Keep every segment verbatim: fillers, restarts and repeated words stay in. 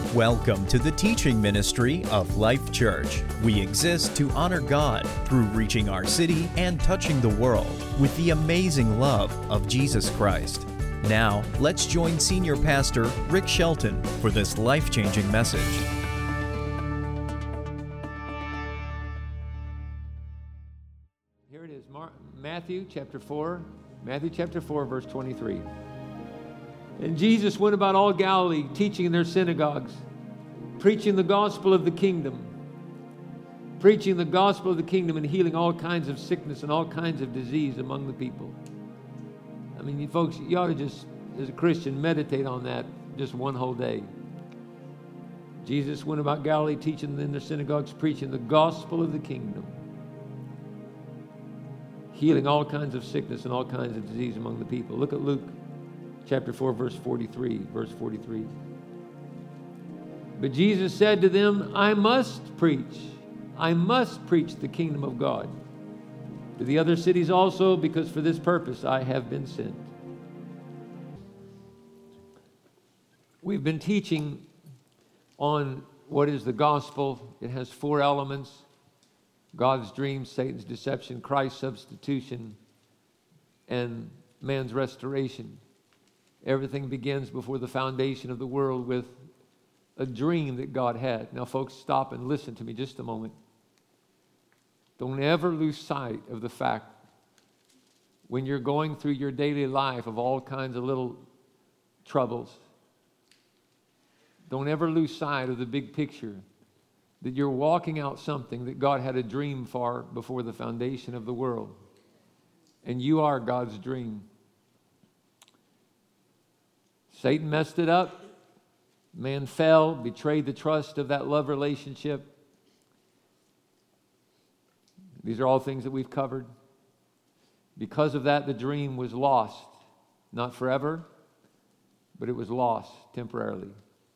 Welcome to the teaching ministry of Life Church. We exist to honor God through reaching our city and touching the world with the amazing love of Jesus Christ. Now, let's join Senior Pastor Rick Shelton for this life-changing message. Here it is, Mar- Matthew chapter four, Matthew chapter four, verse twenty-three. And Jesus went about all Galilee, teaching in their synagogues, preaching the gospel of the kingdom, preaching the gospel of the kingdom and healing all kinds of sickness and all kinds of disease among the people. I mean, you folks, you ought to just, as a Christian, meditate on that just one whole day. Jesus went about Galilee, teaching in their synagogues, preaching the gospel of the kingdom, healing all kinds of sickness and all kinds of disease among the people. Look at Luke chapter four, verse forty-three, verse forty-three. But Jesus said to them, I must preach, I must preach the kingdom of God to the other cities also, because for this purpose I have been sent. We've been teaching on what is the gospel. It has four elements: God's dream, Satan's deception, Christ's substitution, and man's restoration. Everything begins before the foundation of the world with a dream that God had. Now, folks, stop and listen to me just a moment. Don't ever lose sight of the fact when you're going through your daily life of all kinds of little troubles, don't ever lose sight of the big picture, that you're walking out something that God had a dream for before the foundation of the world. And you are God's dream. Satan messed it up. Man fell, betrayed the trust of that love relationship. These are all things that we've covered. Because of that, the dream was lost. Not forever, but it was lost temporarily.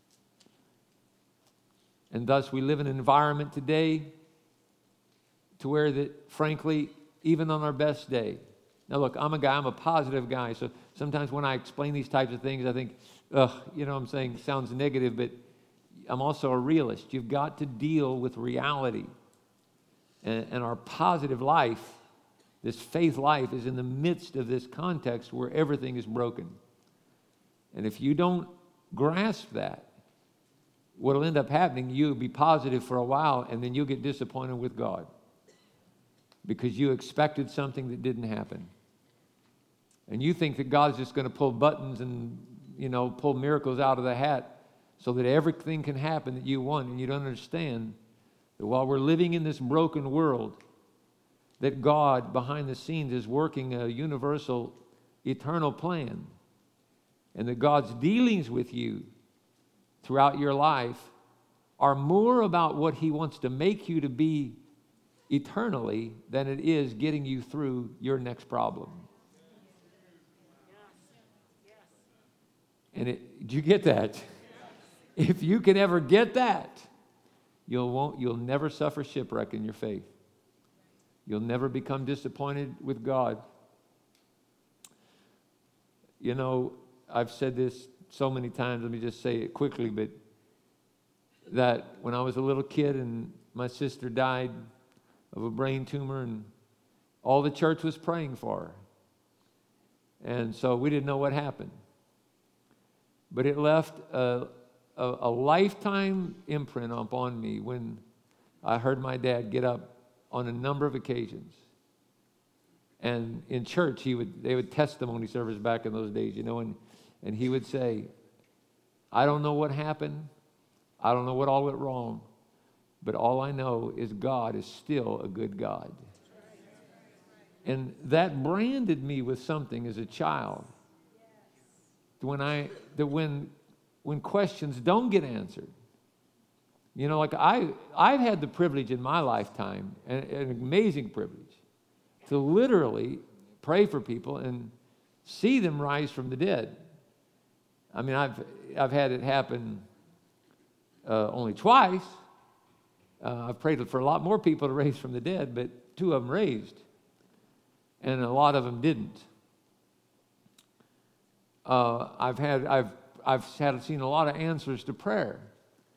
And thus we live in an environment today to where that, frankly, even on our best day. Now look, I'm a guy, I'm a positive guy, so sometimes when I explain these types of things, I think, ugh, you know what I'm saying, sounds negative, but I'm also a realist. You've got to deal with reality. And, and our positive life, this faith life, is in the midst of this context where everything is broken. And if you don't grasp that, what'll end up happening, you'll be positive for a while, and then you'll get disappointed with God because you expected something that didn't happen. And you think that God's just going to pull buttons and, you know, pull miracles out of the hat so that everything can happen that you want. And you don't understand that while we're living in this broken world, that God behind the scenes is working a universal, eternal plan. And that God's dealings with you throughout your life are more about what He wants to make you to be eternally than it is getting you through your next problem. And it, do you get that? If you can ever get that, you'll won't you'll never suffer shipwreck in your faith. You'll never become disappointed with God. You know, I've said this so many times, let me just say it quickly, but that when I was a little kid and my sister died of a brain tumor, and all the church was praying for her. And so we didn't know what happened. But it left a, a, a lifetime imprint upon me when I heard my dad get up on a number of occasions. And in church, he would they would testimony service back in those days, you know, and, and he would say, I don't know what happened. I don't know what all went wrong. But all I know is God is still a good God. And that branded me with something as a child. When I that when when questions don't get answered, you know, like I I've had the privilege in my lifetime, an, an amazing privilege, to literally pray for people and see them rise from the dead. I mean, I've I've had it happen uh, only twice. Uh, I've prayed for a lot more people to raise from the dead, but two of them raised, and a lot of them didn't. Uh, I've had I've I've had seen a lot of answers to prayer,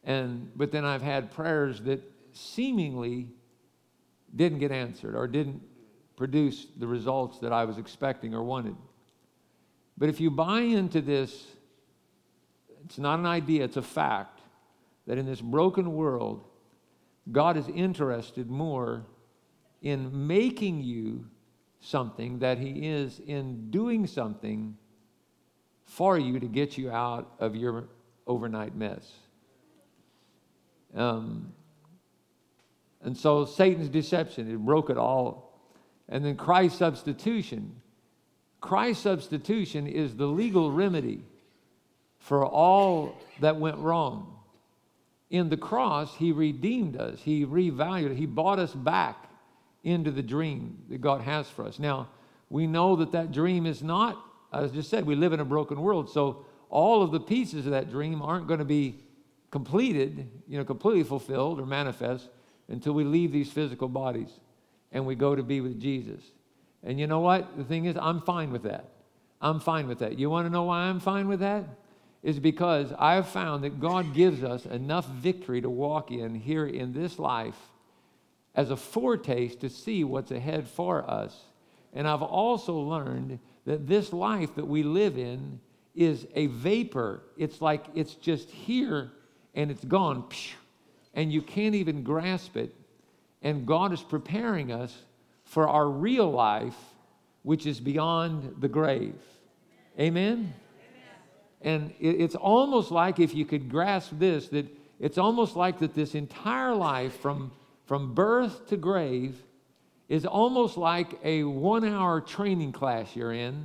And, but then I've had prayers that seemingly didn't get answered or didn't produce the results that I was expecting or wanted. But if you buy into this, it's not an idea, it's a fact, that in this broken world, God is interested more in making you something than He is in doing something for you to get you out of your overnight mess. Um, and so Satan's deception, it broke it all. And then Christ's substitution. Christ's substitution is the legal remedy for all that went wrong. In the cross, He redeemed us. He revalued it. He bought us back into the dream that God has for us. Now, we know that that dream is not, as I just said, we live in a broken world, so all of the pieces of that dream aren't going to be completed, you know, completely fulfilled or manifest until we leave these physical bodies and we go to be with Jesus. And you know what? The thing is, I'm fine with that. I'm fine with that. You want to know why I'm fine with that? It's because I've found that God gives us enough victory to walk in here in this life as a foretaste to see what's ahead for us. And I've also learned that this life that we live in is a vapor. It's like it's just here and it's gone, and you can't even grasp it. And God is preparing us for our real life, which is beyond the grave. Amen? And it's almost like, if you could grasp this, that it's almost like that this entire life from, from birth to grave is almost like a one-hour training class you're in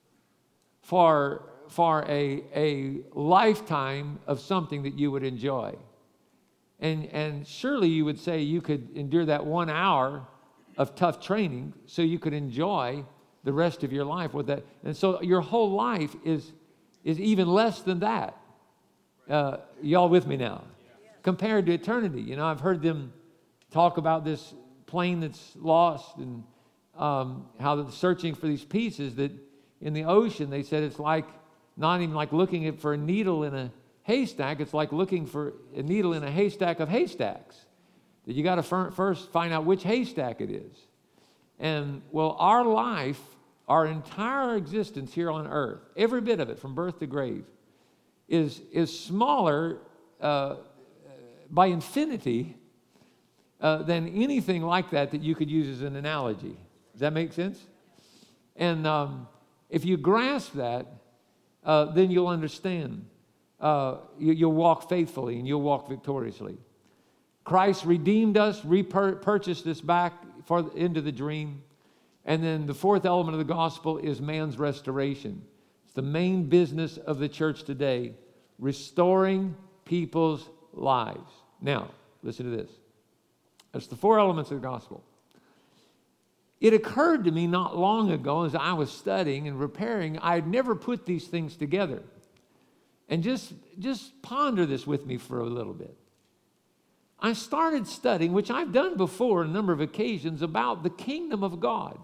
for, for a, a lifetime of something that you would enjoy. And, and surely you would say you could endure that one hour of tough training so you could enjoy the rest of your life with that. And so your whole life is, is even less than that. Uh, y'all with me now? Compared to eternity. You know, I've heard them talk about this plane that's lost and um, how they're searching for these pieces that in the ocean, they said it's like not even like looking at for a needle in a haystack. It's like looking for a needle in a haystack of haystacks. That you got to first find out which haystack it is. And well, our life, our entire existence here on earth, every bit of it from birth to grave, is, is smaller uh, by infinity uh, than anything like that that you could use as an analogy. Does that make sense? And um, if you grasp that, uh, then you'll understand. Uh, you, you'll walk faithfully and you'll walk victoriously. Christ redeemed us, repurchased us back for, into the dream. And then the fourth element of the gospel is man's restoration. It's the main business of the church today, restoring people's lives. Now, listen to this. That's the four elements of the gospel. It occurred to me not long ago as I was studying and preparing, I had never put these things together. And just, just ponder this with me for a little bit. I started studying, which I've done before on a number of occasions, about the kingdom of God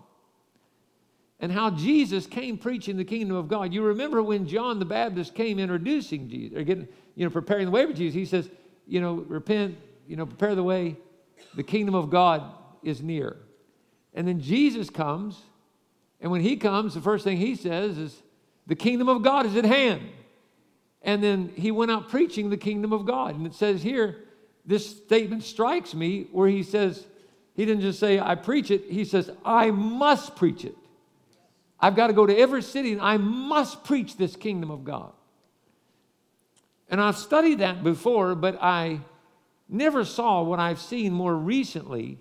and how Jesus came preaching the kingdom of God. You remember when John the Baptist came introducing Jesus, or getting, you know, preparing the way for Jesus. He says, you know, repent, you know, prepare the way. The kingdom of God is near. And then Jesus comes, and when He comes, the first thing He says is, the kingdom of God is at hand. And then He went out preaching the kingdom of God. And it says here, this statement strikes me where He says, He didn't just say, I preach it. He says, I must preach it. I've got to go to every city and I must preach this kingdom of God. And I've studied that before, but I never saw what I've seen more recently.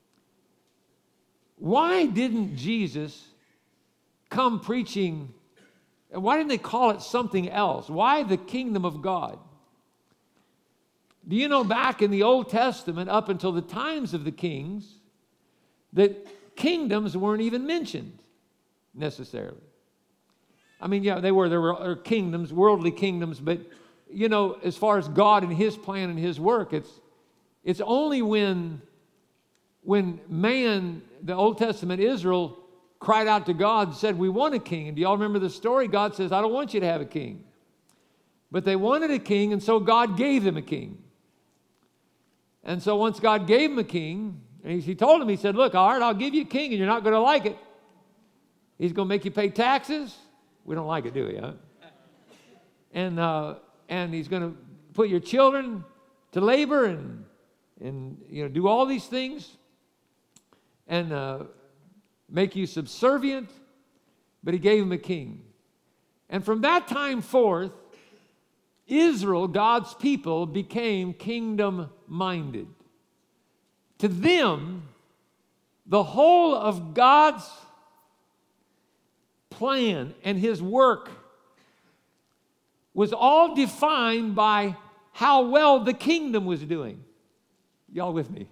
Why didn't Jesus come preaching? Why didn't they call it something else? Why the kingdom of God? Do you know back in the Old Testament, up until the times of the kings, that kingdoms weren't even mentioned necessarily? I mean, yeah, they were. There were kingdoms, worldly kingdoms, but, you know, as far as God and His plan and His work, it's it's only when, when man, the Old Testament Israel, cried out to God and said, we want a king. And do y'all remember the story? God says, I don't want you to have a king. But they wanted a king, and so God gave them a king. And so once God gave him a king, and he, he told him, he said, look, all right, I'll give you a king, and you're not going to like it. He's going to make you pay taxes. We don't like it, do we? Huh? And, uh, and he's going to put your children to labor and, and you know, do all these things and uh, make you subservient. But he gave him a king. And from that time forth, Israel, God's people, became kingdom-minded. To them, the whole of God's plan and his work was all defined by how well the kingdom was doing. Y'all with me?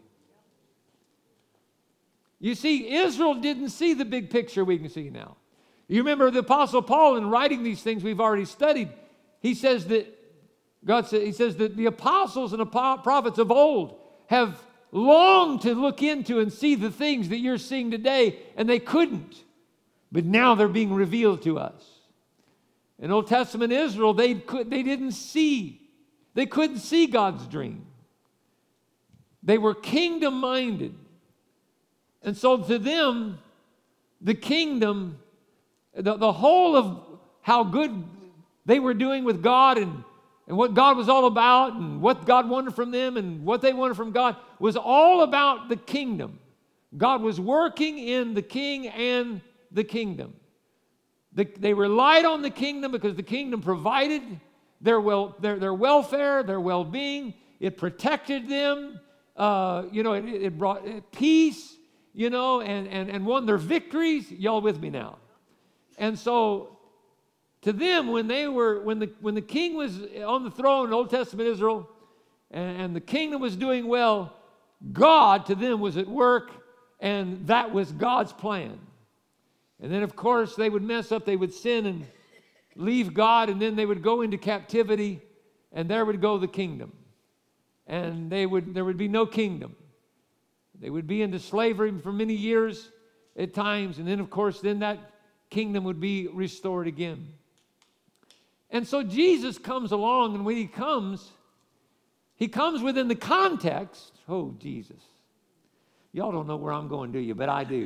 You see, Israel didn't see the big picture we can see now. You remember the Apostle Paul, in writing these things we've already studied, he says that God said, he says that the apostles and the prophets of old have longed to look into and see the things that you're seeing today, and they couldn't. But now they're being revealed to us. In Old Testament Israel, they could, they didn't see. They couldn't see God's dream. They were kingdom-minded. And so to them, the kingdom, the, the whole of how good they were doing with God and, and what God was all about and what God wanted from them and what they wanted from God was all about the kingdom. God was working in the king and the kingdom. The, they relied on the kingdom because the kingdom provided their, well, their, their welfare, their well-being. It protected them. Uh, you know, it, it brought peace, you know, and, and, and won their victories. Y'all with me now? And so to them, when they were, when the, when the king was on the throne in Old Testament Israel and, and the kingdom was doing well, God to them was at work, and that was God's plan. And then, of course, they would mess up. They would sin and leave God, and then they would go into captivity, and there would go the kingdom. And they would there would be no kingdom. They would be into slavery for many years at times, and then, of course, then that kingdom would be restored again. And so Jesus comes along, and when he comes, he comes within the context. Oh, Jesus. Y'all don't know where I'm going, do you? But I do.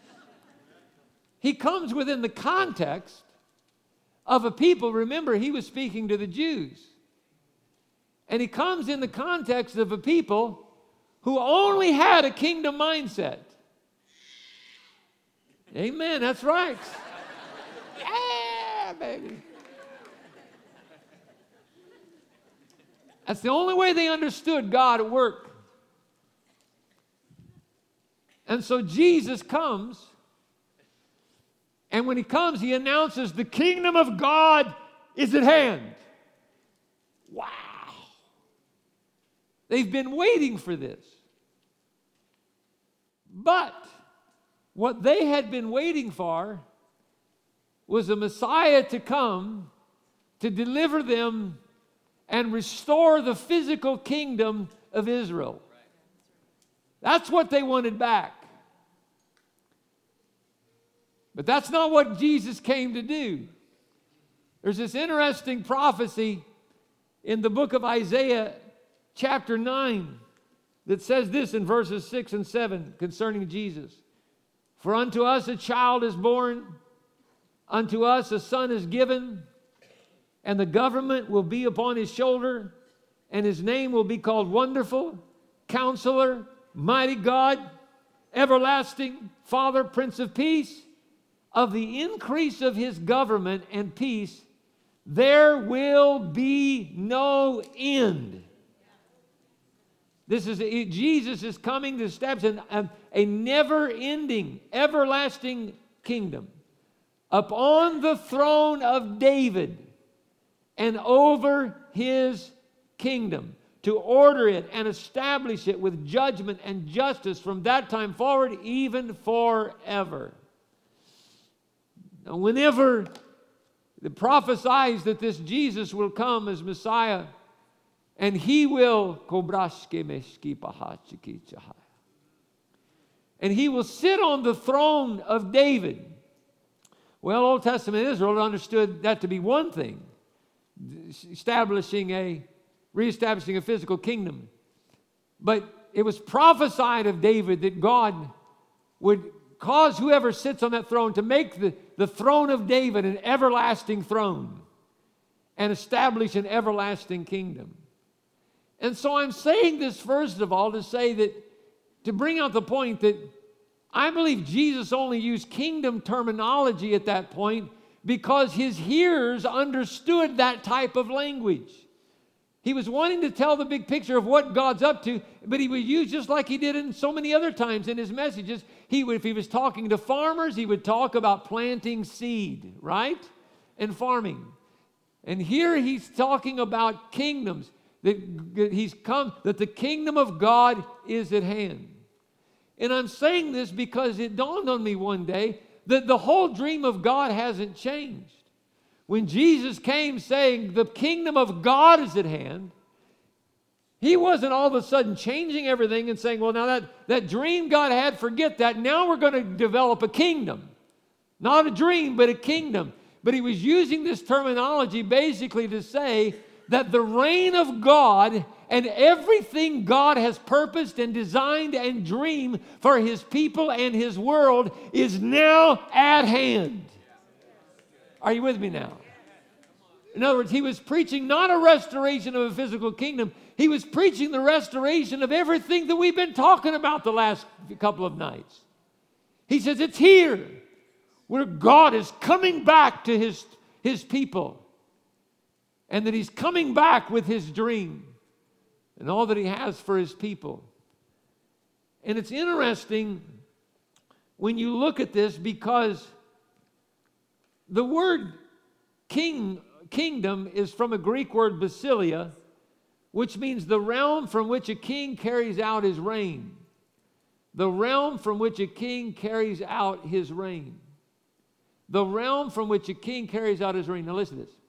He comes within the context of a people. Remember, he was speaking to the Jews. And he comes in the context of a people who only had a kingdom mindset. Amen, that's right. Yeah, baby. That's the only way they understood God at work. And so Jesus comes. And when he comes, he announces the kingdom of God is at hand. Wow. They've been waiting for this. But what they had been waiting for was a Messiah to come to deliver them and restore the physical kingdom of Israel. That's what they wanted back. But that's not what Jesus came to do. There's this interesting prophecy in the book of Isaiah, chapter nine, that says this in verses six and seven concerning Jesus. For unto us a child is born, unto us a son is given, and the government will be upon his shoulder, and his name will be called Wonderful, Counselor, Mighty God, Everlasting Father, Prince of Peace. Of the increase of his government and peace, there will be no end. This is Jesus is coming to establish an, a, a never-ending, everlasting kingdom upon the throne of David and over his kingdom, to order it and establish it with judgment and justice from that time forward, even forever. Now, whenever it prophesies that this Jesus will come as Messiah, and he will, and he will sit on the throne of David. Well, Old Testament Israel understood that to be one thing, establishing a, reestablishing a physical kingdom. But it was prophesied of David that God would cause whoever sits on that throne to make the, the throne of David an everlasting throne and establish an everlasting kingdom. And so I'm saying this first of all to say that, to bring out the point that I believe Jesus only used kingdom terminology at that point because his hearers understood that type of language. He was wanting to tell the big picture of what God's up to, but he would use, just like he did in so many other times in his messages, he would, if he was talking to farmers, he would talk about planting seed, right? And farming. And here he's talking about kingdoms, that he's come, that the kingdom of God is at hand. And I'm saying this because it dawned on me one day that the whole dream of God hasn't changed. When Jesus came saying the kingdom of God is at hand, he wasn't all of a sudden changing everything and saying, well, now that, that dream God had, forget that. Now we're going to develop a kingdom. Not a dream, but a kingdom. But he was using this terminology basically to say that the reign of God and everything God has purposed and designed and dreamed for his people and his world is now at hand. Are you with me now? In other words, he was preaching not a restoration of a physical kingdom. He was preaching the restoration of everything that we've been talking about the last couple of nights. He says it's here where God is coming back to his, his people. And that he's coming back with his dream and all that he has for his people. And it's interesting when you look at this because the word king, kingdom is from a Greek word basileia, which means the realm from which a king carries out his reign. The realm from which a king carries out his reign. The realm from which a king carries out his reign. Now listen to this.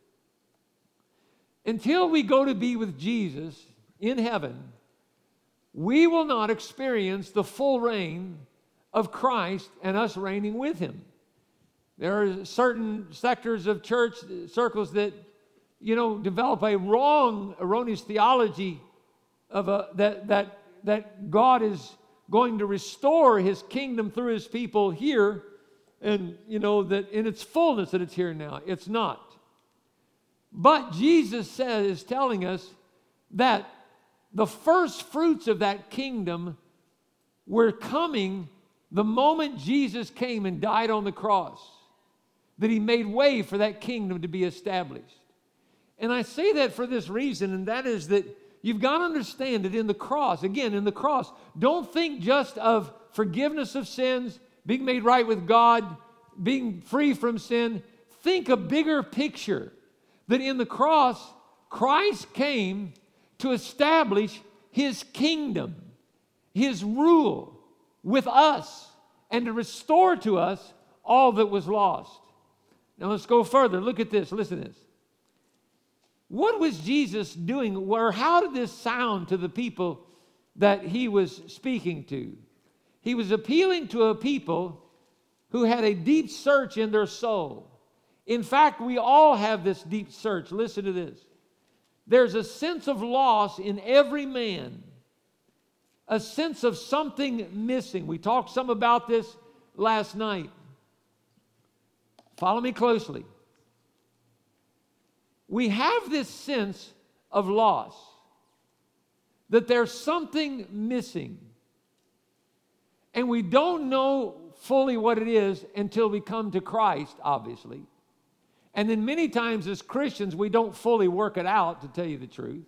Until we go to be with Jesus in heaven, we will not experience the full reign of Christ and us reigning with him. There are certain sectors of church circles that, you know, develop a wrong, erroneous theology of a, that, that, that God is going to restore his kingdom through his people here, and, you know, that in its fullness that it's here now. It's not. But Jesus says, is telling us that the first fruits of that kingdom were coming the moment Jesus came and died on the cross, that he made way for that kingdom to be established. And I say that for this reason, and that is that you've got to understand that in the cross, again, in the cross, don't think just of forgiveness of sins, being made right with God, being free from sin. Think a bigger picture. That in the cross, Christ came to establish his kingdom, his rule with us, and to restore to us all that was lost. Now let's go further. Look at this. Listen to this. What was Jesus doing, or how did this sound to the people that he was speaking to? He was appealing to a people who had a deep search in their soul. In fact, we all have this deep search. Listen to this. There's a sense of loss in every man, a sense of something missing. We talked some about this last night. Follow me closely. We have this sense of loss, that there's something missing. And we don't know fully what it is until we come to Christ, obviously. And then many times as Christians, we don't fully work it out, to tell you the truth.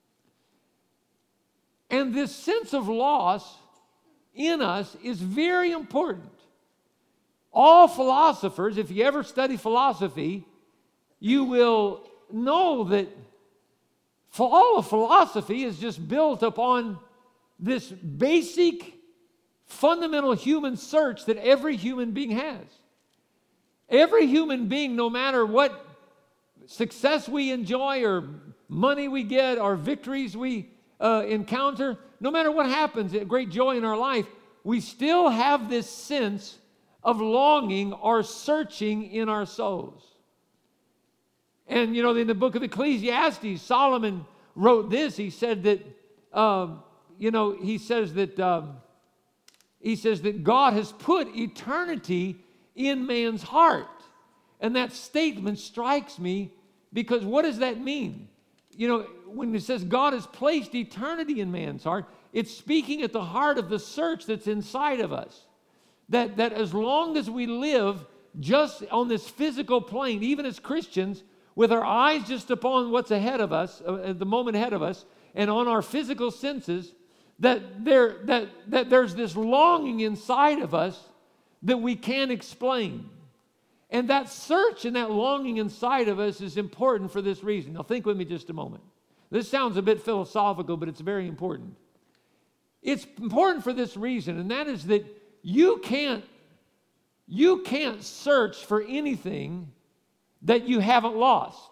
And this sense of loss in us is very important. All philosophers, if you ever study philosophy, you will know that all of philosophy is just built upon this basic, fundamental human search that every human being has. Every human being, no matter what success we enjoy or money we get or victories we uh, encounter, no matter what happens, great joy in our life, we still have this sense of longing or searching in our souls. And, you know, in the book of Ecclesiastes, Solomon wrote this. He said that, uh, you know, he says that um, he says that God has put eternity in man's heart. And that statement strikes me because what does that mean? You know, when it says God has placed eternity in man's heart, it's speaking at the heart of the search that's inside of us. That, that as long as we live just on this physical plane, even as Christians, with our eyes just upon what's ahead of us, uh, the moment ahead of us, and on our physical senses, that, there, that, that there's this longing inside of us that we can't explain. And that search and that longing inside of us is important for this reason. Now think with me just a moment. This sounds a bit philosophical, but it's very important. It's important for this reason, and that is that you can't, you can't search for anything that you haven't lost.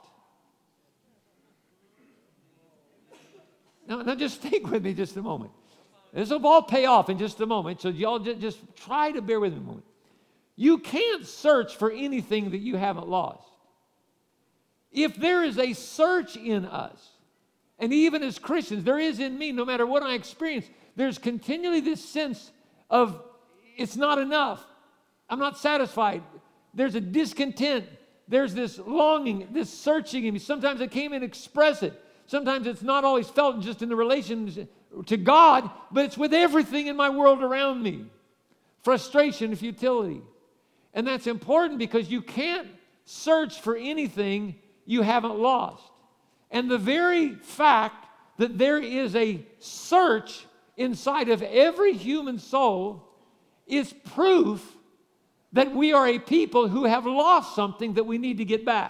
Now, now just think with me just a moment. This will all pay off in just a moment, so y'all just, just try to bear with me a moment. You can't search for anything that you haven't lost. If there is a search in us, and even as Christians, there is in me, no matter what I experience, there's continually this sense of it's not enough. I'm not satisfied. There's a discontent. There's this longing, this searching in me. Sometimes I can't even express it. Sometimes it's not always felt just in the relation to God, but it's with everything in my world around me. Frustration and futility. And that's important because you can't search for anything you haven't lost. And the very fact that there is a search inside of every human soul is proof that we are a people who have lost something that we need to get back.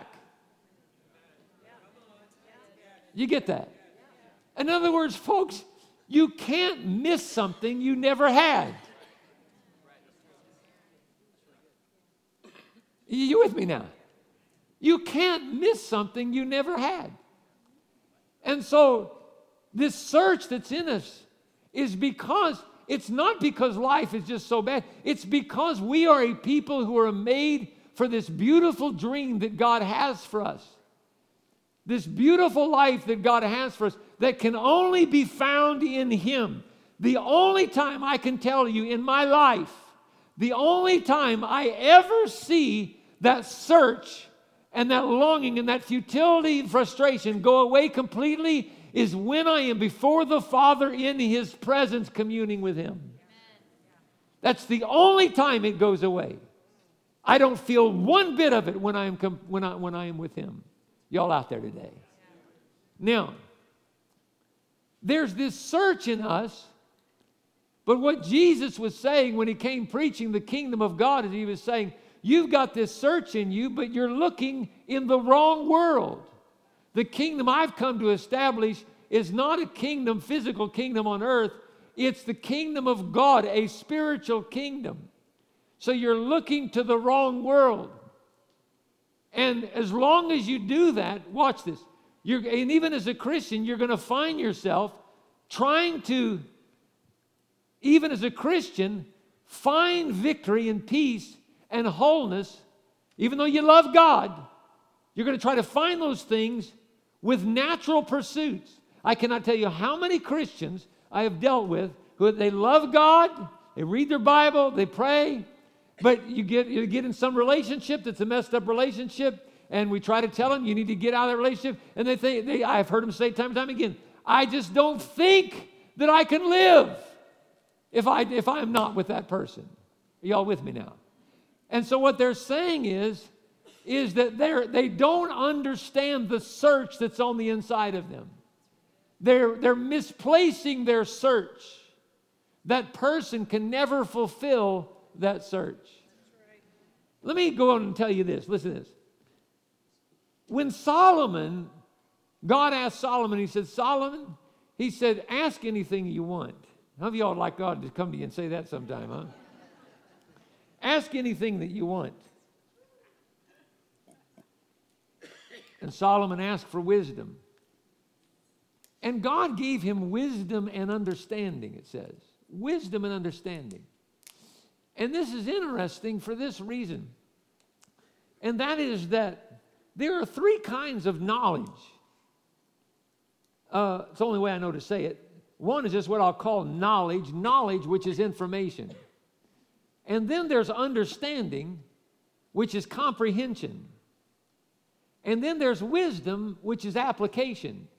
You get that? In other words, folks, you can't miss something you never had. You with me now? You can't miss something you never had. And so this search that's in us is because, it's not because life is just so bad. It's because we are a people who are made for this beautiful dream that God has for us. This beautiful life that God has for us that can only be found in Him. The only time I can tell you in my life, the only time I ever see that search and that longing and that futility and frustration go away completely is when I am before the Father in His presence communing with Him. That's the only time it goes away. I don't feel one bit of it when I am, com- when I, when I am with Him. Y'all out there today. Now, there's this search in us, but what Jesus was saying when He came preaching the kingdom of God is He was saying, you've got this search in you, but you're looking in the wrong world. The kingdom I've come to establish is not a kingdom, physical kingdom on earth. It's the kingdom of God, a spiritual kingdom. So you're looking to the wrong world. And as long as you do that, watch this. You're, and even as a Christian, you're going to find yourself trying to, even as a Christian, find victory and peace and wholeness. Even though you love God, you're going to try to find those things with natural pursuits. I cannot tell you how many Christians I have dealt with who they love God, they read their Bible, they pray, but you get you get in some relationship that's a messed up relationship, and we try to tell them you need to get out of that relationship, and they think they I've heard them say time and time again, I just don't think that I can live if I if I'm not with that person. Are y'all with me now? And so what they're saying is, is that they're they don't understand the search that's on the inside of them. They're they're misplacing their search. That person can never fulfill that search. Right. Let me go on and tell you this. Listen to this. When Solomon, God asked Solomon, He said, Solomon, He said, ask anything you want. How of y'all would like God to come to you and say that sometime, huh? Ask anything that you want. And Solomon asked for wisdom. And God gave him wisdom and understanding, it says. Wisdom and understanding. And this is interesting for this reason. And that is that there are three kinds of knowledge. Uh, it's the only way I know to say it. One is just what I'll call knowledge, knowledge which is information. And then there's understanding, which is comprehension. And then there's wisdom, which is application.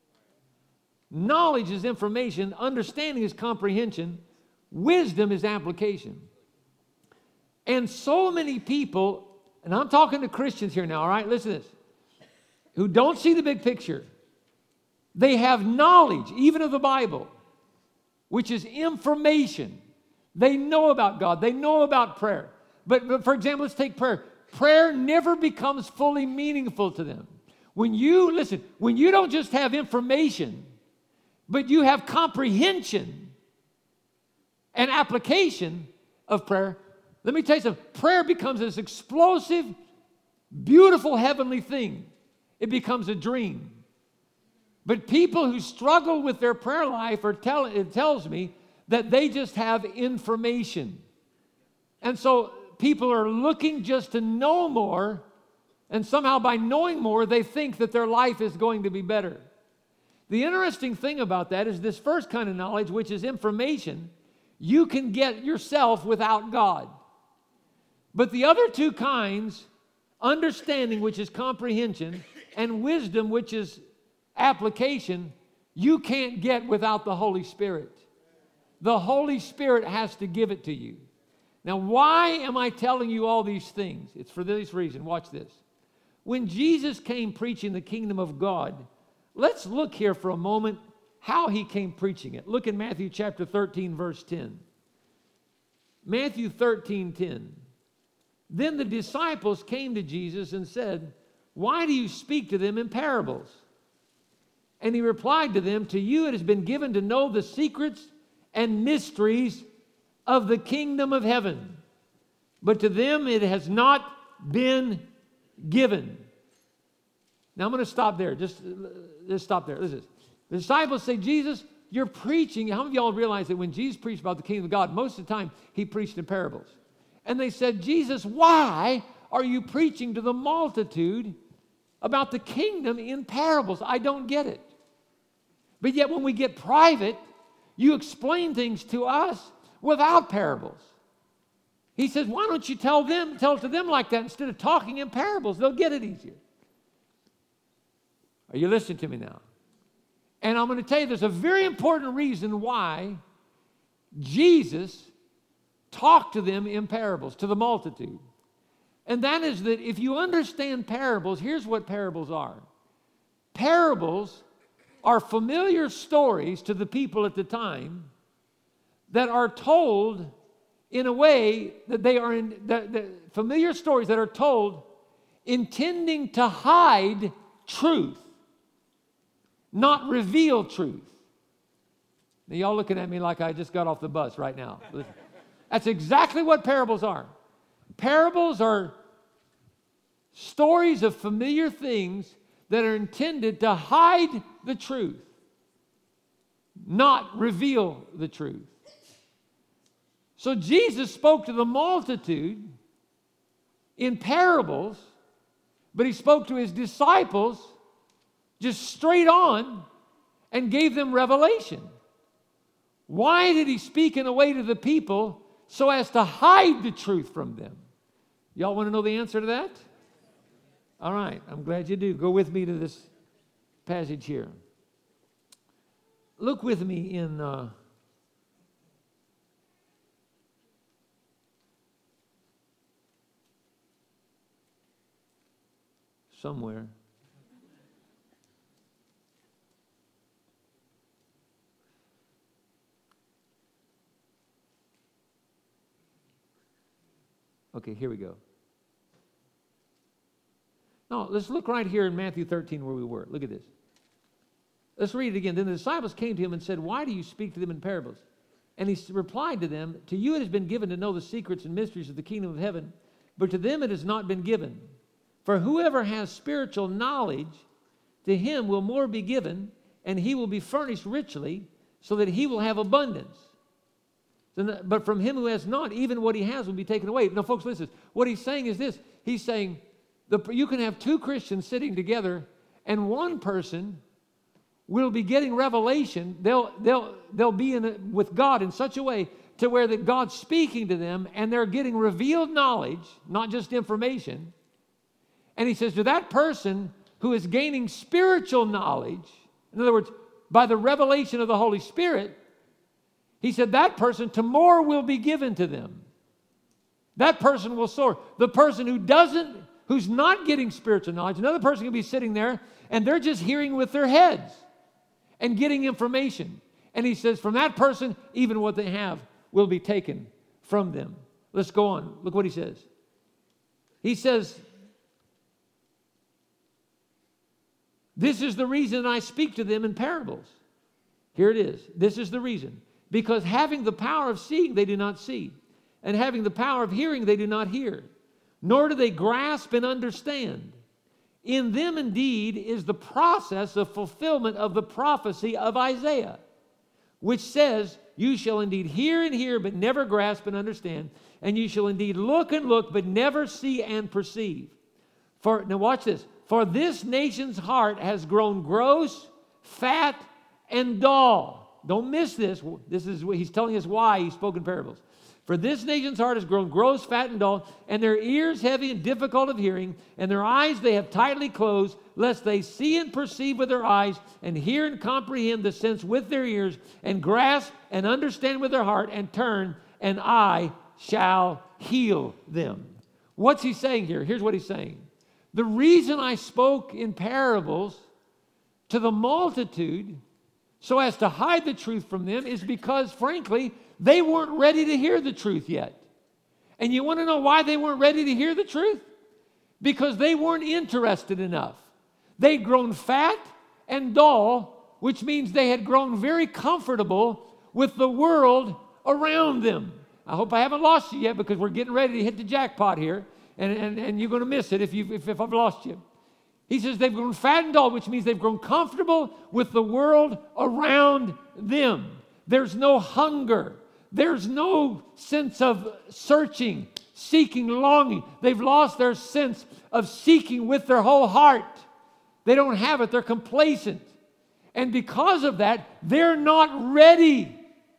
Knowledge is information, understanding is comprehension, wisdom is application. And so many people, and I'm talking to Christians here now, all right, listen to this, who don't see the big picture. They have knowledge, even of the Bible, which is information. They know about God. They know about prayer. But, but for example, let's take prayer. Prayer never becomes fully meaningful to them. When you, listen, when you don't just have information, but you have comprehension and application of prayer, let me tell you something. Prayer becomes this explosive, beautiful heavenly thing. It becomes a dream. But people who struggle with their prayer life, are tell, it tells me that they just have information. And so people are looking just to know more, and somehow by knowing more, they think that their life is going to be better. The interesting thing about that is this first kind of knowledge, which is information, you can get yourself without God. But the other two kinds, understanding, which is comprehension, and wisdom, which is application, you can't get without the Holy Spirit. The Holy Spirit has to give it to you. Now, why am I telling you all these things? It's for this reason. Watch this. When Jesus came preaching the kingdom of God, let's look here for a moment how he came preaching it. Look in Matthew chapter thirteen, verse ten. Matthew thirteen, ten. Then the disciples came to Jesus and said, "Why do you speak to them in parables?" And he replied to them, "To you it has been given to know the secrets and mysteries of the kingdom of heaven, but to them it has not been given." Now I'm going to stop there. Just, just stop there. Listen. The disciples say, "Jesus, you're preaching." How many of y'all realize that when Jesus preached about the kingdom of God, most of the time he preached in parables? And they said, "Jesus, why are you preaching to the multitude about the kingdom in parables? I don't get it. But yet when we get private, you explain things to us without parables." He says, "Why don't you tell them, tell it to them like that instead of talking in parables? They'll get it easier." Are you listening to me now? And I'm going to tell you there's a very important reason why Jesus talked to them in parables, to the multitude. And that is that if you understand parables, here's what parables are. Parables are familiar stories to the people at the time that are told in a way that they are in, the, the familiar stories that are told intending to hide truth, not reveal truth. Now, y'all looking at me like I just got off the bus right now. That's exactly what parables are. Parables are stories of familiar things that are intended to hide the truth, not reveal the truth. So Jesus spoke to the multitude in parables, but he spoke to his disciples just straight on and gave them revelation. Why did he speak in a way to the people so as to hide the truth from them? Y'all want to know the answer to that? All right, I'm glad you do. Go with me to this passage here. Look with me in uh, somewhere. Okay, here we go. No, let's look right here in Matthew thirteen where we were. Look at this. Let's read it again. Then the disciples came to him and said, "Why do you speak to them in parables?" And he replied to them, "To you it has been given to know the secrets and mysteries of the kingdom of heaven, but to them it has not been given. For whoever has spiritual knowledge, to him will more be given, and he will be furnished richly, so that he will have abundance. But from him who has not, even what he has will be taken away." Now, folks, listen. What he's saying is this. He's saying the, you can have two Christians sitting together, and one person will be getting revelation. They'll, they'll, they'll be in a, with God in such a way to where that God's speaking to them and they're getting revealed knowledge, not just information. And he says to that person who is gaining spiritual knowledge, in other words, by the revelation of the Holy Spirit, he said that person, to more will be given to them. That person will soar. The person who doesn't, who's not getting spiritual knowledge, another person can be sitting there and they're just hearing with their heads and getting information. And he says from that person, even what they have will be taken from them. Let's go on. Look what he says. He says, this is the reason I speak to them in parables. Here it is. This is the reason. Because having the power of seeing, they do not see. And having the power of hearing, they do not hear. Nor do they grasp and understand. In them indeed is the process of fulfillment of the prophecy of Isaiah, which says, you shall indeed hear and hear, but never grasp and understand. And you shall indeed look and look, but never see and perceive. For, now watch this. For this nation's heart has grown gross, fat, and dull. Don't miss this. This is what he's telling us why he spoke in parables. For this nation's heart has grown gross, fat, and dull, and their ears heavy and difficult of hearing, and their eyes they have tightly closed, lest they see and perceive with their eyes, and hear and comprehend the sense with their ears, and grasp and understand with their heart, and turn, and I shall heal them. What's he saying here? Here's what he's saying. The reason I spoke in parables to the multitude so as to hide the truth from them is because, frankly, they weren't ready to hear the truth yet. And you want to know why they weren't ready to hear the truth? Because they weren't interested enough. They'd grown fat and dull, which means they had grown very comfortable with the world around them. I hope I haven't lost you yet because we're getting ready to hit the jackpot here. And, and, and you're going to miss it if, you, if, if I've lost you. He says they've grown fat and dull, which means they've grown comfortable with the world around them. There's no hunger. There's no sense of searching, seeking, longing. They've lost their sense of seeking with their whole heart. They don't have it. They're complacent. And because of that, they're not ready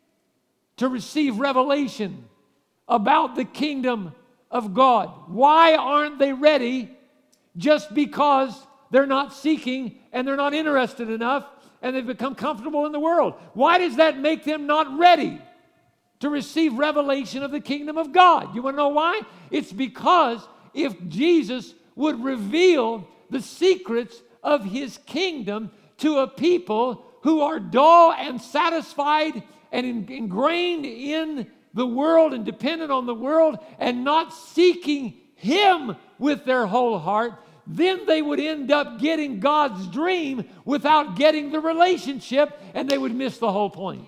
to receive revelation about the kingdom of God. Why aren't they ready? Just because they're not seeking and they're not interested enough and they've become comfortable in the world. Why does that make them not ready to receive revelation of the kingdom of God? You want to know why? It's because if Jesus would reveal the secrets of his kingdom to a people who are dull and satisfied and in, ingrained in the world and dependent on the world and not seeking him with their whole heart, then they would end up getting God's dream without getting the relationship, and they would miss the whole point.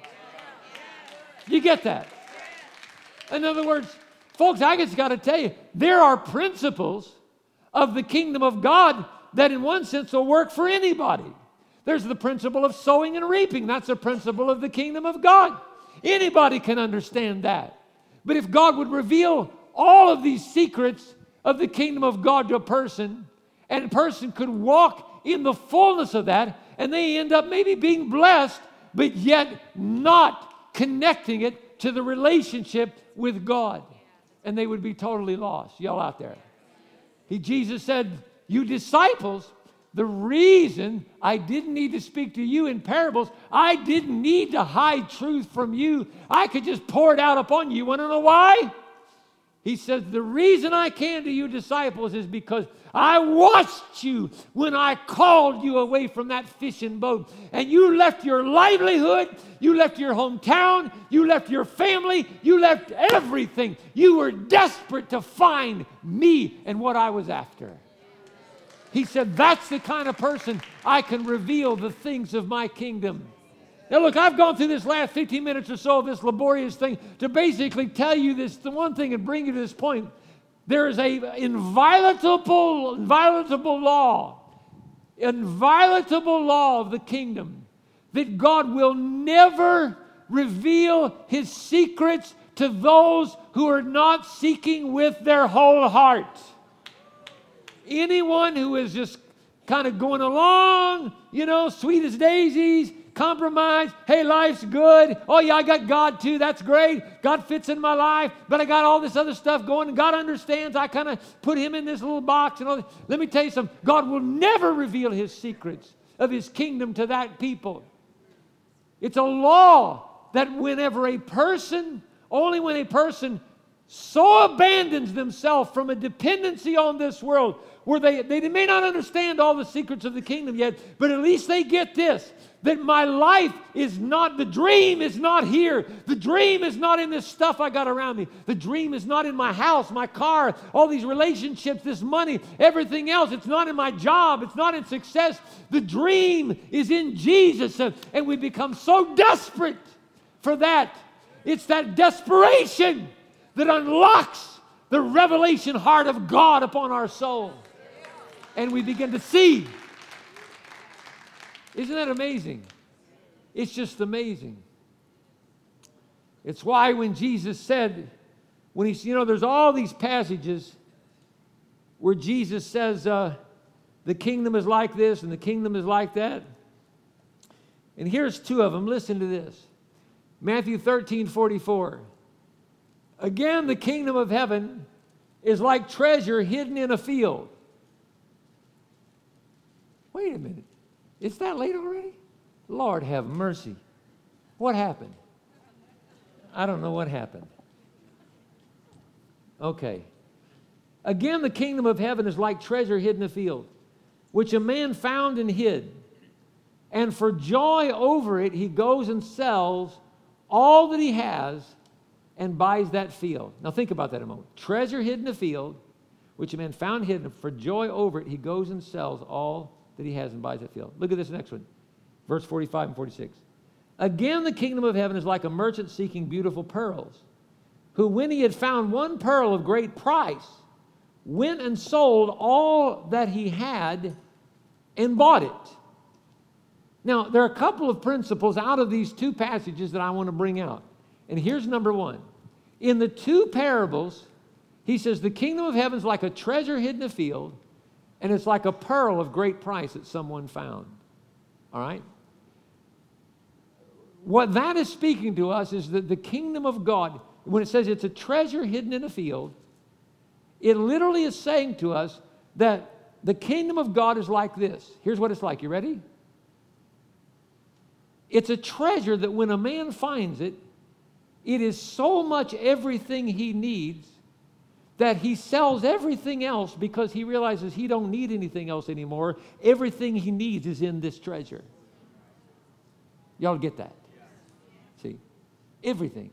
You get that? In other words, folks, I just got to tell you, there are principles of the kingdom of God that in one sense will work for anybody. There's the principle of sowing and reaping. That's a principle of the kingdom of God. Anybody can understand that. But if God would reveal all of these secrets of the kingdom of God to a person, and a person could walk in the fullness of that, and they end up maybe being blessed, but yet not connecting it to the relationship with God. And they would be totally lost. Y'all out there. He, Jesus said, you disciples, the reason I didn't need to speak to you in parables, I didn't need to hide truth from you. I could just pour it out upon you. You want to know why? He says, the reason I came to you disciples is because I watched you when I called you away from that fishing boat. And you left your livelihood, you left your hometown, you left your family, you left everything. You were desperate to find me and what I was after. He said, that's the kind of person I can reveal the things of my kingdom. Now look, I've gone through this last fifteen minutes or so of this laborious thing to basically tell you this, the one thing and bring you to this point. There is a inviolable, inviolable law, inviolable law of the kingdom that God will never reveal his secrets to those who are not seeking with their whole heart. Anyone who is just kind of going along, you know, sweet as daisies, compromise. Hey, life's good. Oh, yeah, I got God too. That's great. God fits in my life, but I got all this other stuff going, and God understands. I kind of put him in this little box. And all that. Let me tell you something. God will never reveal his secrets of his kingdom to that people. It's a law that whenever a person, only when a person so abandons themselves from a dependency on this world, where they, they may not understand all the secrets of the kingdom yet, but at least they get this, that my life is not, the dream is not here. The dream is not in this stuff I got around me. The dream is not in my house, my car, all these relationships, this money, everything else. It's not in my job. It's not in success. The dream is in Jesus. And we become so desperate for that. It's that desperation that unlocks the revelation heart of God upon our soul. And we begin to see. Isn't that amazing? It's just amazing. It's why when Jesus said, when he's, you know, there's all these passages where Jesus says, uh, the kingdom is like this and the kingdom is like that. And here's two of them. Listen to this. Matthew thirteen forty-four. Again, the kingdom of heaven is like treasure hidden in a field. Wait a minute. It's that late already? Lord have mercy. What happened? I don't know what happened. Okay. Again, the kingdom of heaven is like treasure hidden in a field, which a man found and hid. And for joy over it, he goes and sells all that he has and buys that field. Now think about that a moment. Treasure hidden in a field, which a man found hidden. For joy over it, he goes and sells all that he has and buys that field. Look at this next one. Verse forty-five and forty-six. Again, the kingdom of heaven is like a merchant seeking beautiful pearls, who when he had found one pearl of great price, went and sold all that he had and bought it. Now, there are a couple of principles out of these two passages that I want to bring out. And here's number one. In the two parables, he says the kingdom of heaven is like a treasure hidden in a field, and it's like a pearl of great price that someone found. All right? What that is speaking to us is that the kingdom of God, when it says it's a treasure hidden in a field, it literally is saying to us that the kingdom of God is like this. Here's what it's like. You ready? It's a treasure that when a man finds it, it is so much everything he needs that he sells everything else because he realizes he don't need anything else anymore. Everything he needs is in this treasure. Y'all get that? See? Everything.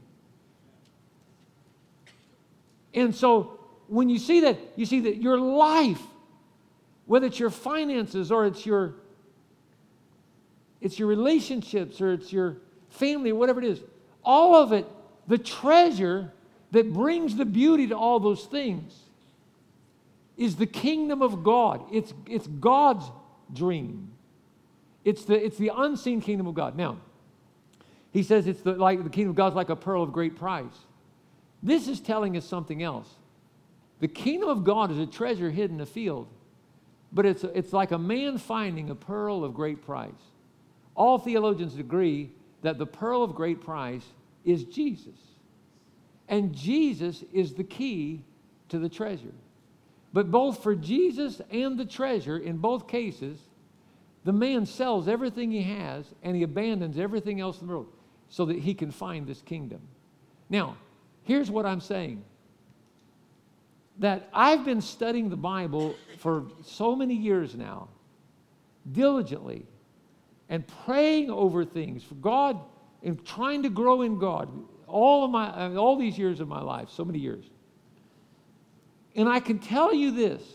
And so when you see that, you see that your life, whether it's your finances or it's your it's your relationships or it's your family, whatever it is, all of it, the treasure that brings the beauty to all those things is the kingdom of God. It's, it's God's dream. It's the, it's the unseen kingdom of God. Now, he says it's the, like the kingdom of God is like a pearl of great price. This is telling us something else. The kingdom of God is a treasure hidden in a field, but it's, it's like a man finding a pearl of great price. All theologians agree that the pearl of great price is Jesus. And Jesus is the key to the treasure. But both for Jesus and the treasure, in both cases, the man sells everything he has and he abandons everything else in the world so that he can find this kingdom. Now, here's what I'm saying. That I've been studying the Bible for so many years now, diligently, and praying over things for God and trying to grow in God all of my all these years of my life, so many years. And I can tell you this,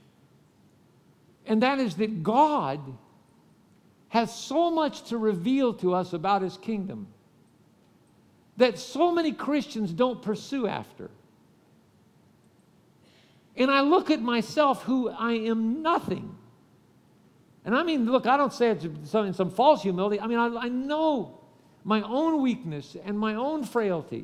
and that is that God has so much to reveal to us about his kingdom that so many Christians don't pursue after. And I look at myself, who I am nothing. And I mean, look, I don't say it in some, in some false humility. I mean, I, I know my own weakness and my own frailty.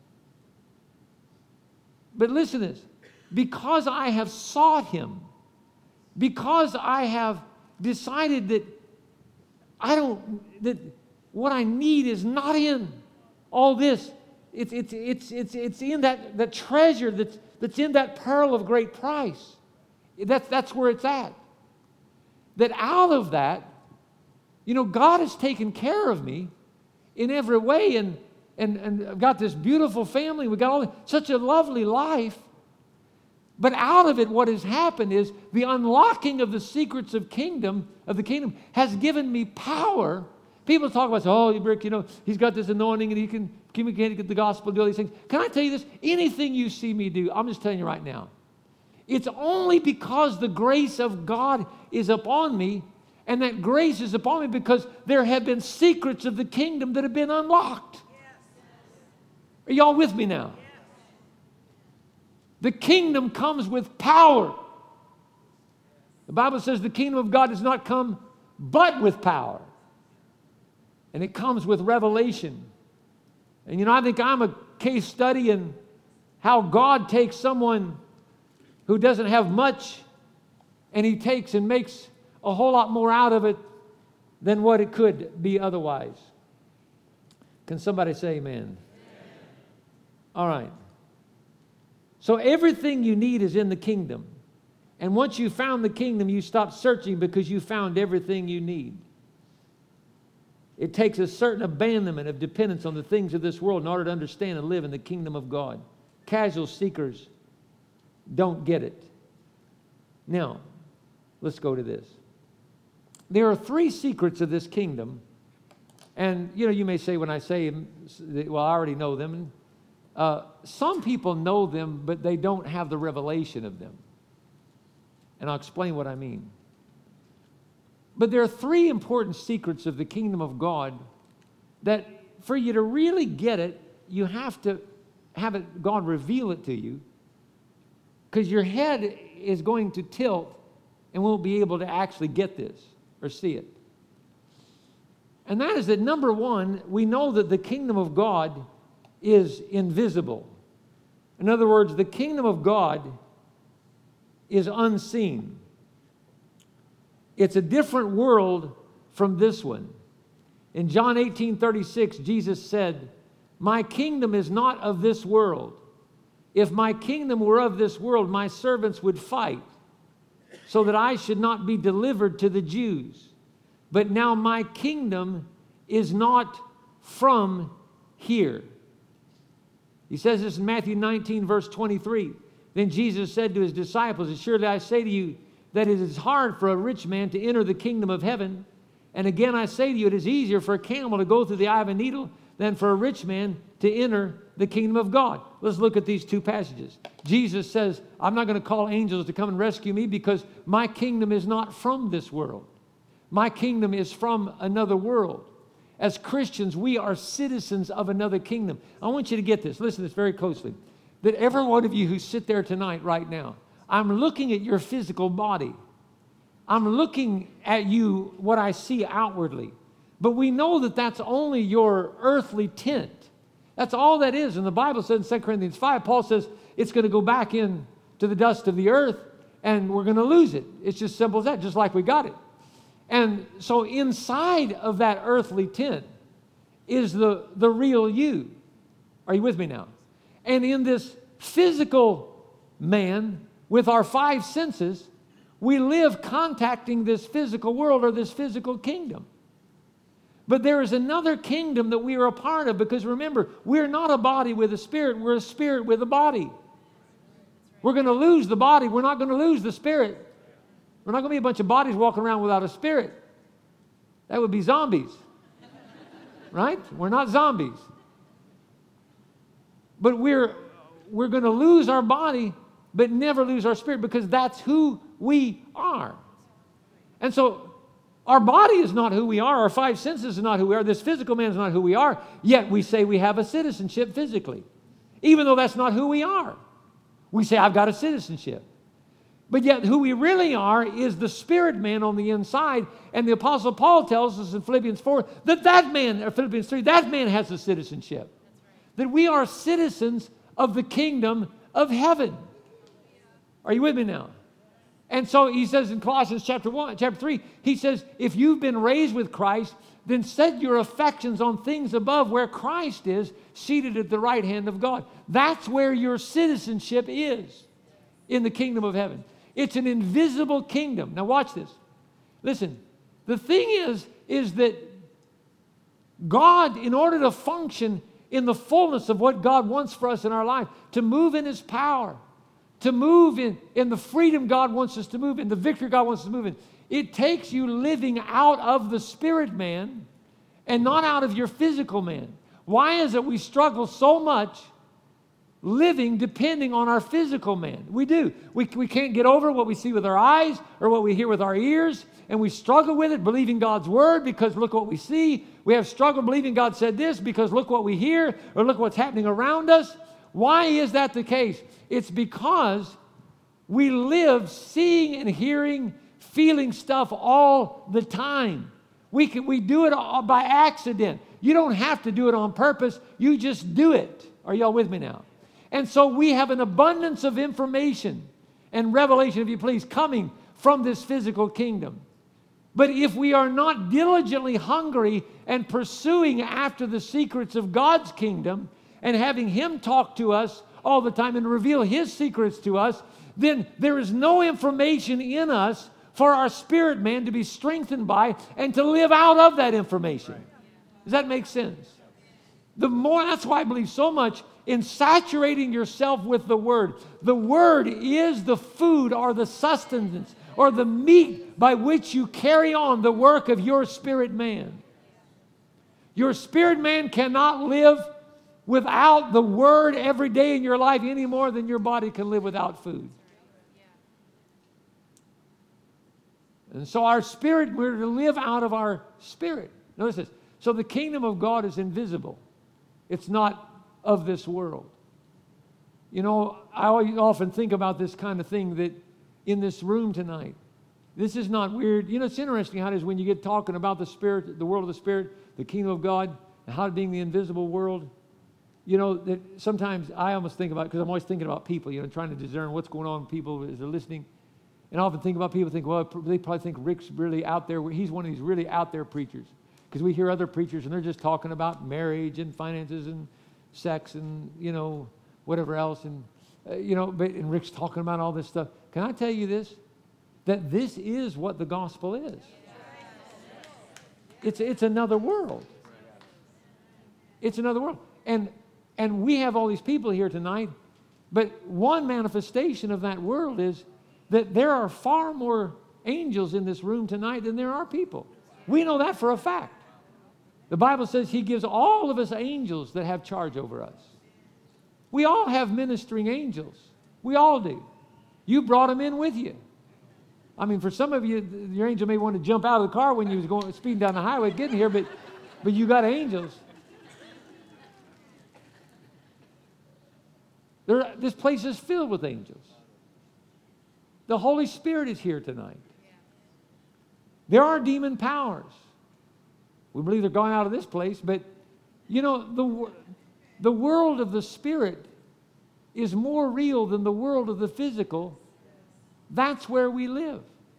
But listen to this. Because I have sought him, because I have decided that I don't, that what I need is not in all this. It's, it's, it's, it's, it's in that, that treasure that's, that's in that pearl of great price. That's, that's where it's at. That out of that, you know, God has taken care of me in every way, and, and, and I've got this beautiful family. We've got all, such a lovely life. But out of it, what has happened is the unlocking of the secrets of kingdom, of the kingdom, has given me power. People talk about, oh, Rick, you know, he's got this anointing and he can communicate the gospel, do all these things. Can I tell you this? Anything you see me do, I'm just telling you right now, it's only because the grace of God is upon me, and that grace is upon me because there have been secrets of the kingdom that have been unlocked. Are y'all with me now? The kingdom comes with power. The Bible says the kingdom of God does not come but with power. And it comes with revelation. And you know, I think I'm a case study in how God takes someone who doesn't have much, and he takes and makes a whole lot more out of it than what it could be otherwise. Can somebody say amen? Amen. All right. So everything you need is in the kingdom. And once you found the kingdom, you stop searching because you found everything you need. It takes a certain abandonment of dependence on the things of this world in order to understand and live in the kingdom of God. Casual seekers don't get it. Now, let's go to this. There are three secrets of this kingdom. And, you know, you may say when I say them, well, I already know them. Uh, some people know them, but they don't have the revelation of them. And I'll explain what I mean. But there are three important secrets of the kingdom of God that for you to really get it, you have to have it, God reveal it to you, because your head is going to tilt and won't be able to actually get this or see it. And that is that, number one, we know that the kingdom of God is invisible. In other words, the kingdom of God is unseen. It's a different world from this one. In John eighteen thirty-six, Jesus said, "My kingdom is not of this world. If my kingdom were of this world, my servants would fight, so that I should not be delivered to the Jews. But now my kingdom is not from here." He says this in Matthew nineteen, verse twenty-three. Then Jesus said to his disciples, "Assuredly I say to you that it is hard for a rich man to enter the kingdom of heaven. And again I say to you, it is easier for a camel to go through the eye of a needle than for a rich man to enter the kingdom of God." Let's look at these two passages. Jesus says, "I'm not going to call angels to come and rescue me because my kingdom is not from this world. My kingdom is from another world." As Christians, we are citizens of another kingdom. I want you to get this. Listen to this very closely. That every one of you who sit there tonight, right now, I'm looking at your physical body. I'm looking at you, what I see outwardly. But we know that that's only your earthly tent. That's all that is. And the Bible says in Second Corinthians five, Paul says it's going to go back in to the dust of the earth and we're going to lose it. It's just simple as that, just like we got it. And so inside of that earthly tent is the, the real you. Are you with me now? And in this physical man with our five senses, we live contacting this physical world or this physical kingdom. But there is another kingdom that we are a part of, because remember, we're not a body with a spirit, we're a spirit with a body. We're going to lose the body, we're not going to lose the spirit. We're not going to be a bunch of bodies walking around without a spirit. That would be zombies. Right? We're not zombies. But we're, we're going to lose our body, but never lose our spirit, because that's who we are. And so our body is not who we are. Our five senses are not who we are. This physical man is not who we are. Yet we say we have a citizenship physically, even though that's not who we are. We say, I've got a citizenship. But yet who we really are is the spirit man on the inside. And the Apostle Paul tells us in Philippians four that that man, or Philippians three, that man has a citizenship. Right. That we are citizens of the kingdom of heaven. Are you with me now? And so he says in Colossians chapter one, chapter three, he says, if you've been raised with Christ, then set your affections on things above where Christ is, seated at the right hand of God. That's where your citizenship is in the kingdom of heaven. It's an invisible kingdom. Now watch this. Listen, the thing is, is that God, in order to function in the fullness of what God wants for us in our life, to move in His power, to move in, in the freedom God wants us to move in, the victory God wants us to move in, it takes you living out of the spirit man and not out of your physical man. Why is it we struggle so much living depending on our physical man? We do. We, we can't get over what we see with our eyes or what we hear with our ears, and we struggle with it believing God's word because look what we see. We have struggle believing God said this because look what we hear or look what's happening around us. Why is that the case? It's because we live seeing and hearing, feeling stuff all the time. We can, we do it all by accident. You don't have to do it on purpose. You just do it. Are y'all with me now? And so we have an abundance of information and revelation, if you please, coming from this physical kingdom. But if we are not diligently hungry and pursuing after the secrets of God's kingdom and having Him talk to us all the time and reveal His secrets to us, then there is no information in us for our spirit man to be strengthened by and to live out of that information. Does that make sense? The more, that's why I believe so much in saturating yourself with the Word. The Word is the food or the sustenance or the meat by which you carry on the work of your spirit man. Your spirit man cannot live without the Word every day in your life any more than your body can live without food. And so our spirit, we're to live out of our spirit. Notice this. So the kingdom of God is invisible. It's not of this world. You know, I often think about this kind of thing that in this room tonight, this is not weird. You know, it's interesting how it is when you get talking about the spirit, the world of the spirit, the kingdom of God, and how it being the invisible world. You know, that sometimes I almost think about, because I'm always thinking about people, you know, trying to discern what's going on with people as they're listening. And I often think about people think, well, they probably think Rick's really out there. He's one of these really out there preachers. Because we hear other preachers and they're just talking about marriage and finances and sex and, you know, whatever else. And, uh, you know, but, and Rick's talking about all this stuff. Can I tell you this? That this is what the gospel is. It's, it's another world. It's another world. And, and we have all these people here tonight, but one manifestation of that world is that there are far more angels in this room tonight than there are people. We know that for a fact. The Bible says He gives all of us angels that have charge over us. We all have ministering angels. We all do. You brought them in with you. I mean, for some of you, your angel may want to jump out of the car when you was going speeding down the highway getting here, but, but you got angels. There, this place is filled with angels. The Holy Spirit is here tonight. There are demon powers. We believe they're going out of this place, but you know, the, the world of the Spirit is more real than the world of the physical. That's where we live.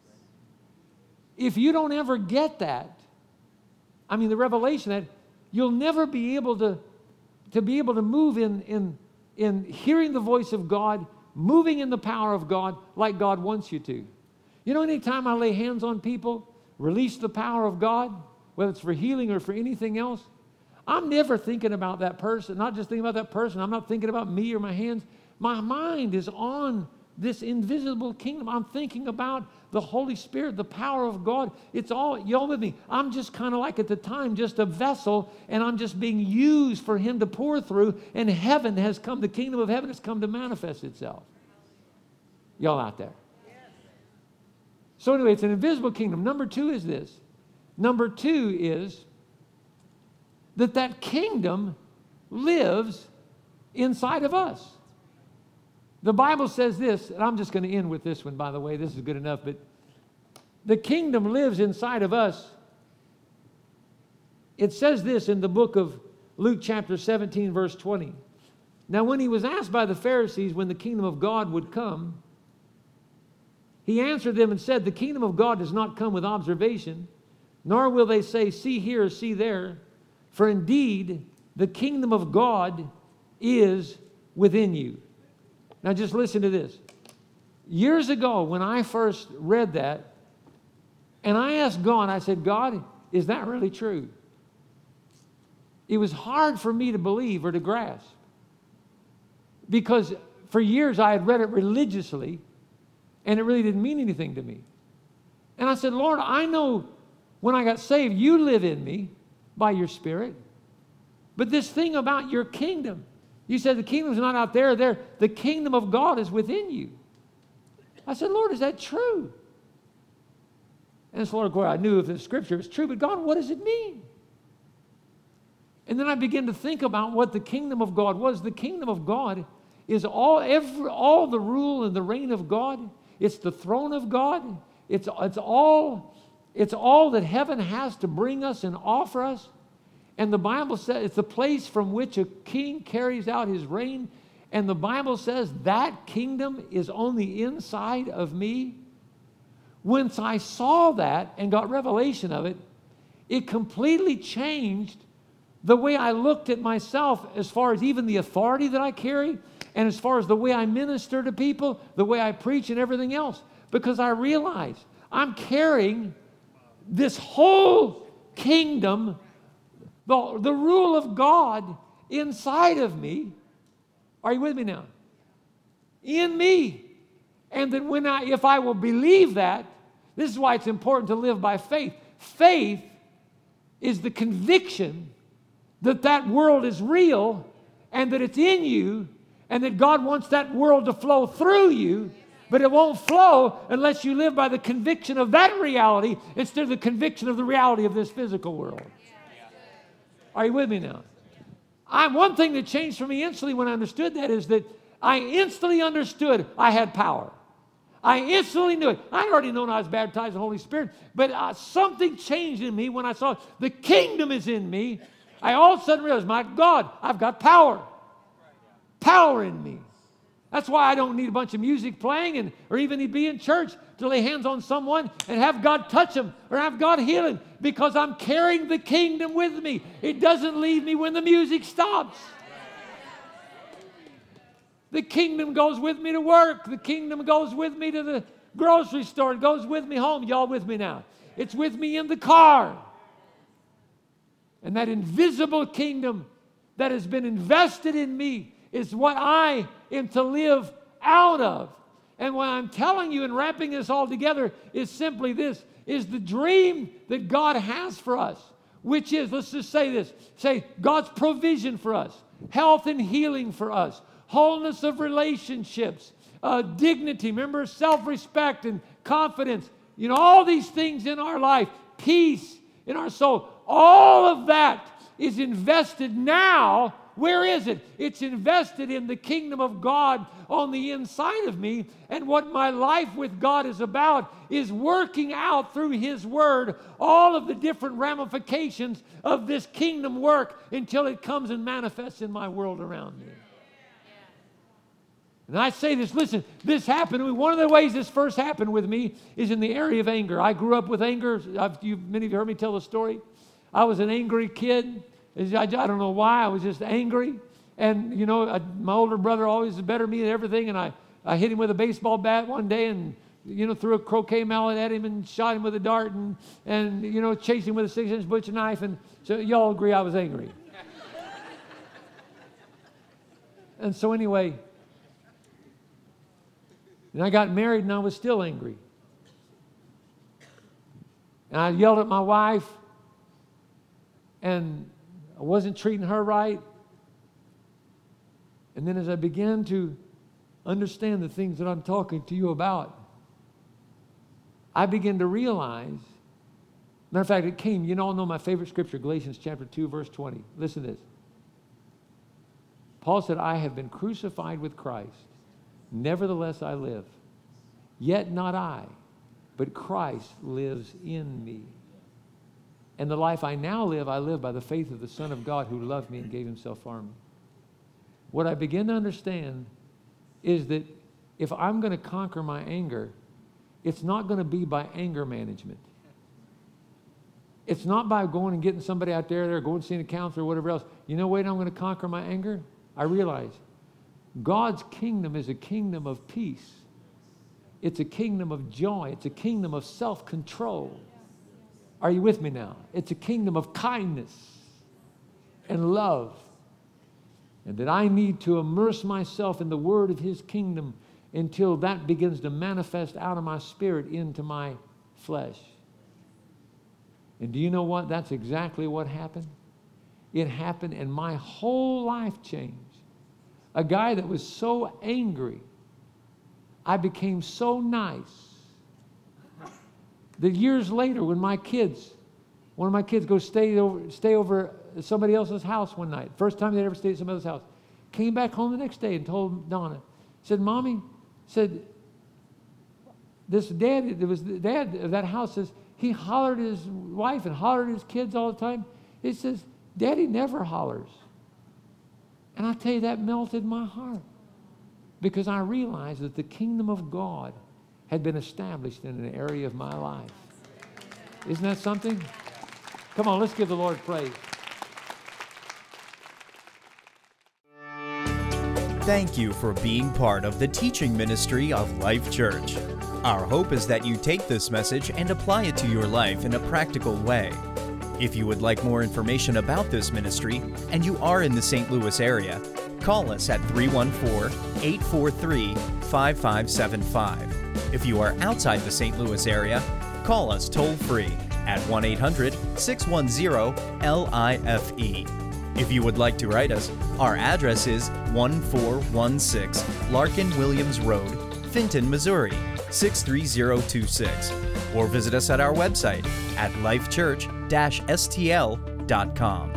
If you don't ever get that, I mean the revelation that you'll never be able to, to be able to move in, in, in hearing the voice of God, moving in the power of God like God wants you to. You know, anytime I lay hands on people, release the power of God, whether it's for healing or for anything else, I'm never thinking about that person, not just thinking about that person. I'm not thinking about me or my hands. My mind is on this invisible kingdom. I'm thinking about the Holy Spirit, the power of God. It's all, y'all with me? I'm just kind of like at the time just a vessel, and I'm just being used for Him to pour through, and heaven has come, the kingdom of heaven has come to manifest itself. Y'all out there? So anyway, it's an invisible kingdom. Number two is this. Number two is that that kingdom lives inside of us. The Bible says this, and I'm just going to end with this one, by the way. This is good enough, but the kingdom lives inside of us. It says this in the book of Luke chapter seventeen, verse twenty. Now, when He was asked by the Pharisees when the kingdom of God would come, He answered them and said, the kingdom of God does not come with observation, nor will they say, see here or see there. For indeed, the kingdom of God is within you. Now just listen to this. Years ago, when I first read that, and I asked God, I said, God, is that really true? It was hard for me to believe or to grasp. Because for years I had read it religiously, and it really didn't mean anything to me. And I said, Lord, I know when I got saved, you live in me by your Spirit. But this thing about your kingdom, you said the kingdom's not out there, there. The kingdom of God is within you. I said, Lord, is that true? And so, Lord, of course, I knew if the scripture was true, but God, what does it mean? And then I began to think about what the kingdom of God was. The kingdom of God is all, every, all the rule and the reign of God. It's the throne of God. It's, it's, all, it's all that heaven has to bring us and offer us. And the Bible says it's the place from which a king carries out his reign. And the Bible says that kingdom is on the inside of me. Once I saw that and got revelation of it, it completely changed the way I looked at myself as far as even the authority that I carry and as far as the way I minister to people, the way I preach and everything else. Because I realized I'm carrying this whole kingdom, the, the rule of God inside of me. Are you with me now? In me. And then when I, if I will believe that, this is why it's important to live by faith. Faith is the conviction that that world is real and that it's in you and that God wants that world to flow through you, but it won't flow unless you live by the conviction of that reality instead of the conviction of the reality of this physical world. Are you with me now? I, one thing that changed for me instantly when I understood that is that I instantly understood I had power. I instantly knew it. I already known I was baptized in the Holy Spirit, but uh, something changed in me when I saw the kingdom is in me. I all of a sudden realized, my God, I've got power. Power in me. That's why I don't need a bunch of music playing and or even to be in church to lay hands on someone and have God touch them or have God heal them, because I'm carrying the kingdom with me. It doesn't leave me when the music stops. The kingdom goes with me to work. The kingdom goes with me to the grocery store. It goes with me home. Y'all with me now? It's with me in the car. And that invisible kingdom that has been invested in me is what I am to live out of. And what I'm telling you and wrapping this all together is simply this, is the dream that God has for us, which is, let's just say this, say God's provision for us, health and healing for us, wholeness of relationships, uh, dignity, remember, self-respect and confidence, you know, all these things in our life, peace in our soul, all of that is invested now. Where is it? It's invested in the kingdom of God on the inside of me. And what my life with God is about is working out through His Word all of the different ramifications of this kingdom work until it comes and manifests in my world around me. And I say this, listen, this happened. One of the ways this first happened with me is in the area of anger. I grew up with anger. I've, you, many of you heard me tell the story. I was an angry kid. I, I don't know why. I was just angry. And, you know, I, my older brother always was better than me at everything. And I, I hit him with a baseball bat one day and, you know, threw a croquet mallet at him and shot him with a dart and, and you know, chased him with a six-inch butcher knife. And so y'all agree I was angry. And so anyway, and I got married and I was still angry. And I yelled at my wife and I wasn't treating her right. And then as I began to understand the things that I'm talking to you about, I began to realize, matter of fact, it came, you all know my favorite scripture, Galatians chapter two, verse twenty. Listen to this. Paul said, I have been crucified with Christ. Nevertheless I live. Yet not I, but Christ lives in me. And the life I now live, I live by the faith of the Son of God who loved me and gave Himself for me. What I begin to understand is that if I'm going to conquer my anger, it's not going to be by anger management. It's not by going and getting somebody out there, or going and seeing a counselor or whatever else. You know, wait, I'm going to conquer my anger. I realize God's kingdom is a kingdom of peace. It's a kingdom of joy. It's a kingdom of self-control. Are you with me now? It's a kingdom of kindness and love. And that I need to immerse myself in the word of his kingdom until that begins to manifest out of my spirit into my flesh. And do you know what? That's exactly what happened. It happened, and my whole life changed. A guy that was so angry, I became so nice that years later, when my kids, one of my kids goes stay over, stay over at somebody else's house one night, first time they'd ever stayed at somebody else's house, came back home the next day and told Donna, said, Mommy, said, this dad, it was the dad of that house, says, he hollered at his wife and hollered at his kids all the time. He says, Daddy never hollers. And I tell you, that melted my heart, because I realized that the kingdom of God had been established in an area of my life. Isn't that something? Come on, let's give the Lord praise. Thank you for being part of the teaching ministry of Life Church. Our hope is that you take this message and apply it to your life in a practical way. If you would like more information about this ministry and you are in the Saint Louis area, call us at three one four, eight four three, five five seven five. If you are outside the Saint Louis area, call us toll-free at one eight hundred, six one zero, L I F E. If you would like to write us, our address is one four one six Larkin Williams Road, Fenton, Missouri, six three zero two six, or visit us at our website at life church dash s t l dot com.